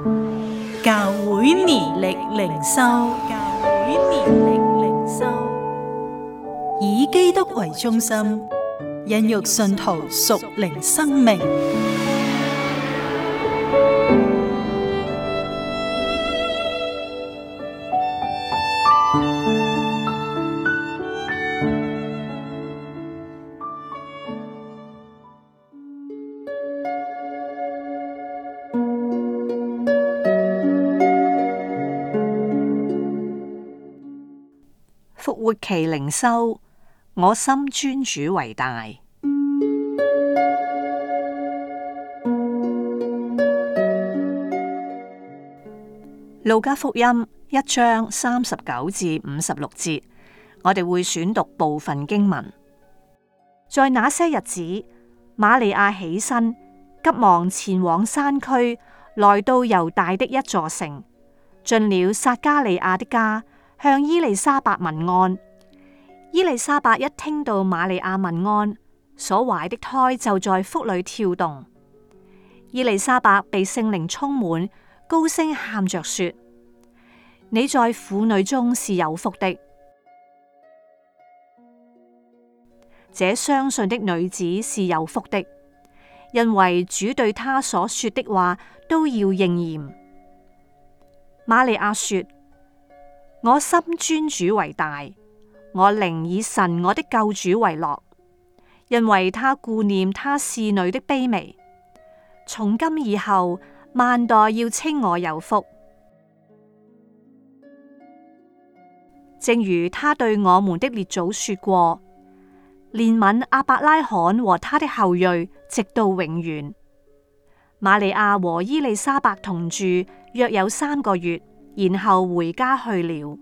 教會年曆靈修，以基督為中心，孕育信徒屬靈生命。 復活期靈修，我心尊主為大。路加福音1章39至56節，我哋會選讀部分經文。在那些日子，瑪利亞起身，急忙前往山區，來到猶大的一座城，進了撒加利亞的家，向伊麗莎白問安。伊麗莎白一聽到瑪利亞問安，所懷的胎就在腹裏跳動。伊麗莎白被聖靈充滿，高聲喊着說：你在婦女中是有福的，這相信的女子是有福的，因為主對她所說的話都要應驗。瑪利亞說：我心尊主為大，我靈以神我的救主為樂，因為他顧念他侍女的卑微。從今以後，萬代要稱我有福。正如他對我們的列祖說過，憐憫亞伯拉罕和他的後裔，直到永遠。瑪利亞和伊麗莎白同住約有3個月，然後回家去了。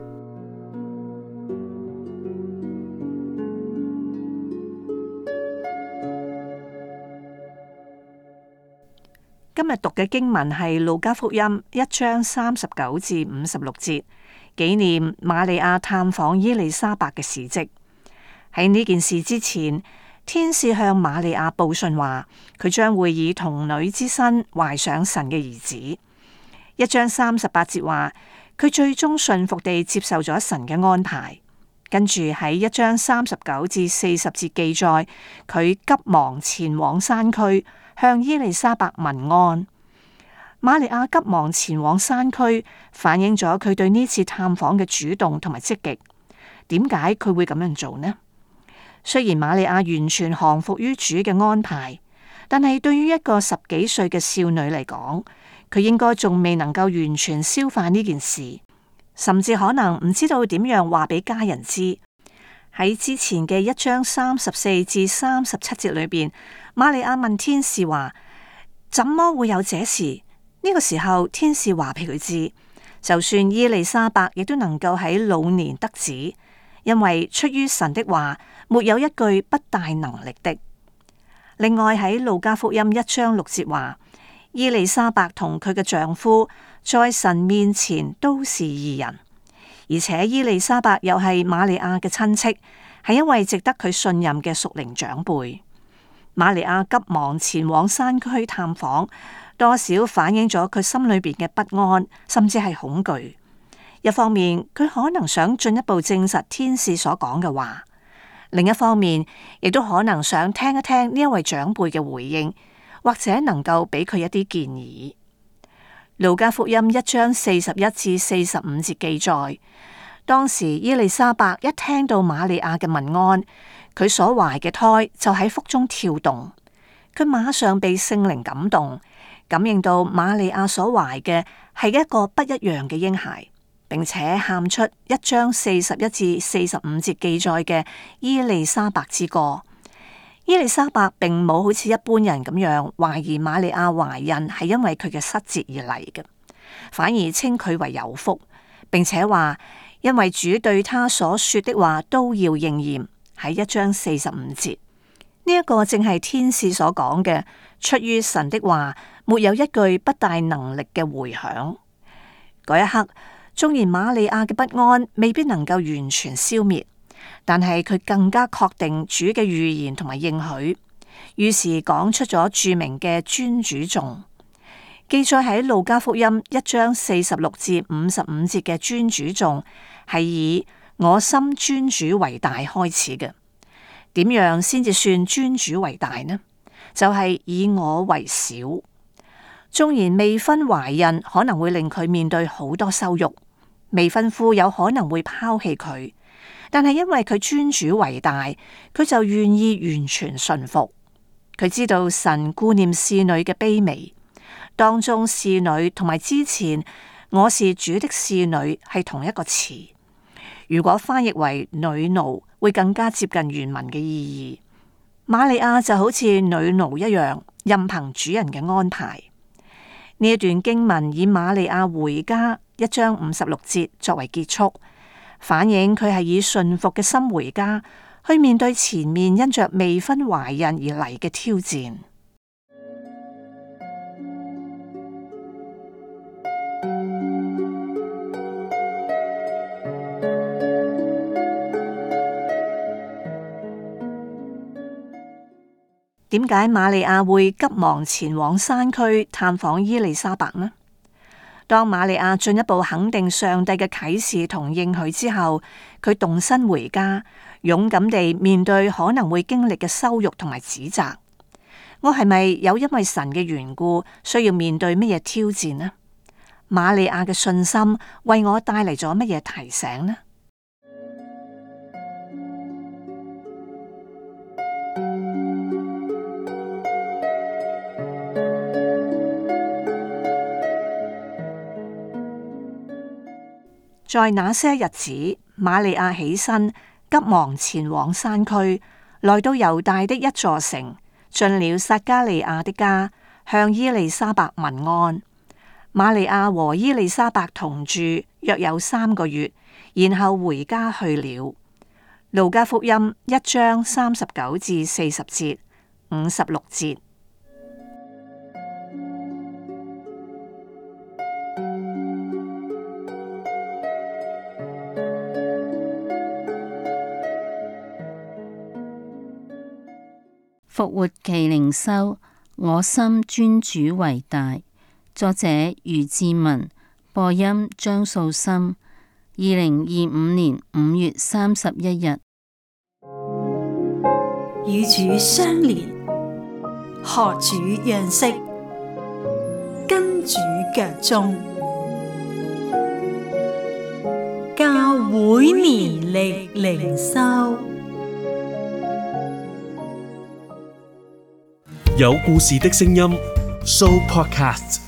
今日讀嘅經文係路加福音1章39至56節，紀念瑪利亞探訪伊麗莎白嘅事蹟。喺呢件事之前，天使向瑪利亞報信話，佢將會以童女之身懷上神嘅兒子。1章38節話，佢最終順服地接受咗神嘅安排。跟住喺1章39至40節記載，佢急忙前往山區，向伊麗莎白問安。瑪利亞急忙前往山區，反映咗佢對呢次探訪嘅主動同埋積極。點解佢會咁樣做呢？雖然瑪利亞完全降服於主嘅安排，但係對於一個10幾歲嘅少女嚟講，佢應該仲未能夠完全消化呢件事，甚至可能唔知道點樣話俾家人知。喺之前嘅1章34至37節裏邊，瑪利亞問天使話：怎麼會有這事？呢個時候，天使話俾佢知，就算伊麗莎白亦都能夠喺老年得子，因為出於神的話，沒有一句不帶能力的。另外喺路加福音1章6節話，伊麗莎白同佢嘅丈夫在神面前都是義人，而且伊麗莎白又係瑪利亞嘅親戚，係一位值得佢信任嘅屬靈長輩。瑪利亞急忙前往山區探訪，多少反映咗佢心裏邊嘅不安，甚至係恐懼。一方面，佢可能想進一步證實天使所講嘅話；另一方面，亦都可能想聽一聽呢一位長輩嘅回應，或者能夠俾佢一啲建議。路加福音1章41至45節記載，當時伊麗莎白一聽到瑪利亞嘅問安，佢所懷嘅胎就喺腹中跳動，佢馬上被聖靈感動，感應到瑪利亞所懷嘅係一個不一樣嘅嬰孩，並且喊出1章41至45節記載嘅伊麗莎白之歌。伊麗莎白並冇好似一般人咁樣懷疑瑪利亞懷孕係因為佢嘅失節而嚟嘅，反而稱佢為有福，並且話因為主對他所說的話都要應驗。喺1章45節，呢一個正係天使所講嘅，出於神的話，沒有一句不帶能力嘅回響。嗰一刻，縱然瑪利亞嘅不安未必能夠完全消滅，但係佢更加確定主嘅預言同埋應許，於是講出咗著名嘅尊主頌。 記載喺路加福音1章46至55節嘅尊主頌係以我心尊主為大開始嘅。點樣先至算尊主為大呢？就係以我為小。縱然未婚懷孕可能會令佢面對好多羞辱，未婚夫有可能會拋棄佢，但係因為佢尊主為大，佢就願意完全順服。佢知道神顧念侍女嘅卑微，當中侍女同埋之前我是主的侍女係同一個詞。如果翻譯為女奴，會更加接近原文嘅意義。瑪利亞就好似女奴一樣，任憑主人嘅安排。呢一段經文以瑪利亞回家1章56節作為結束，反映佢係以順服嘅心回家，去面對前面因着未婚懷孕而嚟嘅挑戰。點解瑪利亞會急忙前往山區探訪伊麗莎白呢？當瑪利亞進一步肯定上帝嘅啟示同應許之後，佢動身回家，勇敢地面對可能會經歷嘅羞辱同埋指責。我係咪有因為神嘅緣故需要面對乜嘢挑戰呢？瑪利亞嘅信心為我帶嚟咗乜嘢提醒呢？在那些日子，瑪利亞起身，急忙前往山區，來到猶大的一座城，進了撒加利亞的家，向伊麗莎白問安。瑪利亞和伊麗莎白同住約有3個月，然後回家去了。路加福音1章39至40節、56節。 復活期靈修，我心尊主為大。作者余志文，播音張素心。2025年5月31日。 與主相連，學主樣式，跟主腳蹤，教會年曆靈修。 有故事的聲音 Show Podcast。